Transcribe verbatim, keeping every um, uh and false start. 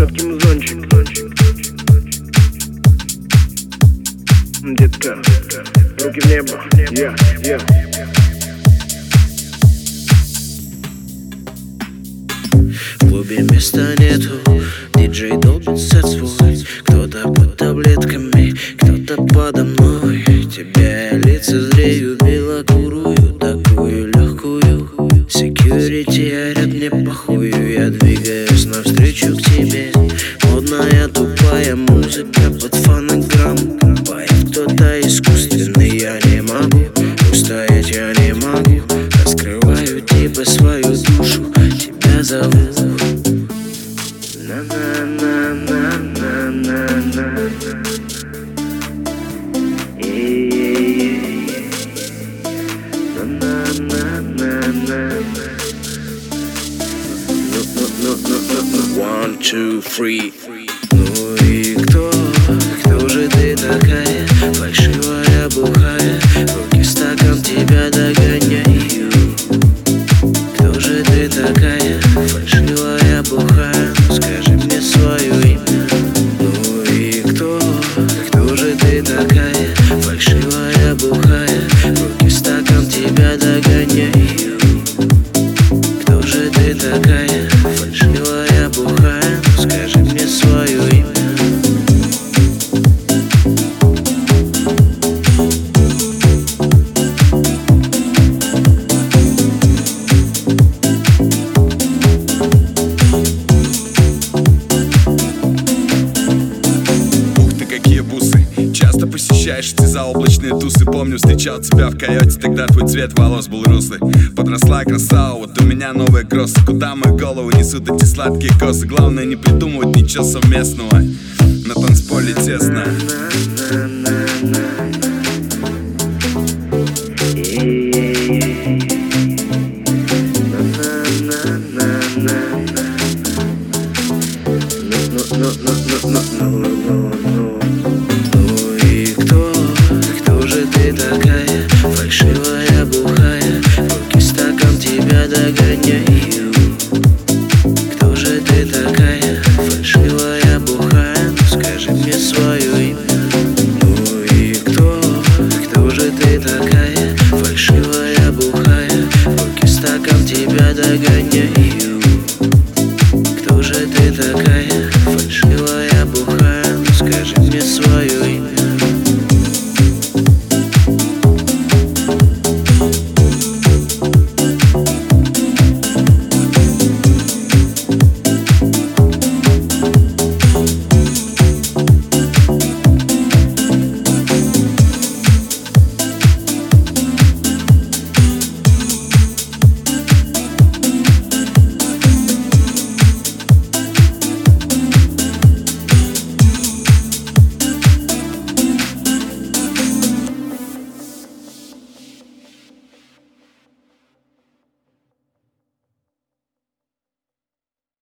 четкий музончик. Детка, руки в небо, я, я. В клубе места нету, диджей долбит сет свой. Кто-то под таблетками, кто-то подо мной. Тебя лица зрею, белокурую, такую легкую. Секьюрити орят мне похую, я двигаюсь навстречу к тебе. Модная тупая музыка под фонограмму. Поет кто-то искусственный, я не могу устоять, я не могу. Раскрываю тебе свою душу, тебя зовут. На-на-на-на-на-на-на. One, two, three. Ну и кто, кто же ты такая? Фальшивая, бухая, руки стакан тебя догоняю. Кто же ты такая? Фальшивая, бухая, ну скажи мне свое имя. Ну и кто, кто же ты такая? Фальшивая, бухая, руки стакан тебя догоняю. Кто же ты такая? Фальшивая, бухая, ну скажи мне свое имя. Часто посещаешь эти заоблачные тусы. Помню, встречал тебя в койоте, тогда твой цвет волос был русый. Подросла красава, вот у меня новые кроссы. Куда мои головы несут эти сладкие косы? Главное не придумывать ничего совместного. На танцполе тесно. No, no, no.